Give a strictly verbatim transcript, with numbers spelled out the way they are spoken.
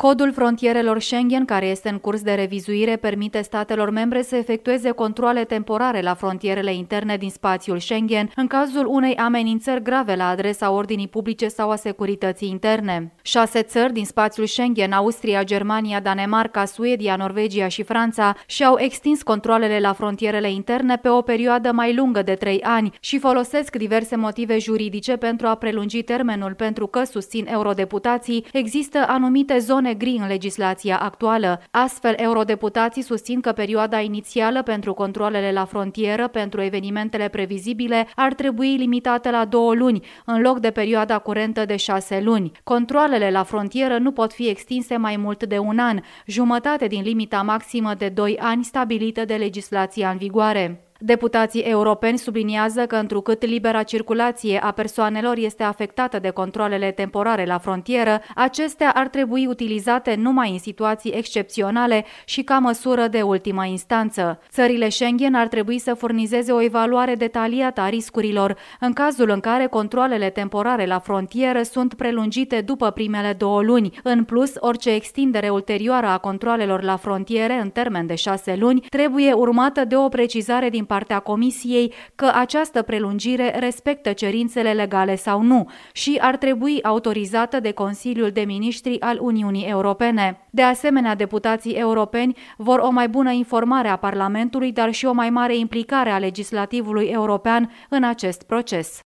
Codul frontierelor Schengen, care este în curs de revizuire, permite statelor membre să efectueze controale temporare la frontierele interne din spațiul Schengen în cazul unei amenințări grave la adresa ordinii publice sau a securității interne. Șase țări din spațiul Schengen, Austria, Germania, Danemarca, Suedia, Norvegia și Franța, și-au extins controalele la frontierele interne pe o perioadă mai lungă de trei ani și folosesc diverse motive juridice pentru a prelungi termenul, pentru că, susțin eurodeputații, există anumite zone gri în legislația actuală. Astfel, eurodeputații susțin că perioada inițială pentru controalele la frontieră pentru evenimentele previzibile ar trebui limitată la două luni, în loc de perioada curentă de șase luni. Controalele la frontieră nu pot fi extinse mai mult de un an, jumătate din limita maximă de doi ani stabilită de legislația în vigoare. Deputații europeni subliniază că, întrucât libera circulație a persoanelor este afectată de controalele temporare la frontieră, acestea ar trebui utilizate numai în situații excepționale și ca măsură de ultimă instanță. Țările Schengen ar trebui să furnizeze o evaluare detaliată a riscurilor în cazul în care controalele temporare la frontieră sunt prelungite după primele două luni. În plus, orice extindere ulterioară a controalelor la frontiere în termen de șase luni trebuie urmată de o precizare din partea Comisiei că această prelungire respectă cerințele legale sau nu și ar trebui autorizată de Consiliul de Ministri al Uniunii Europene. De asemenea, deputații europeni vor o mai bună informare a Parlamentului, dar și o mai mare implicare a legislativului european în acest proces.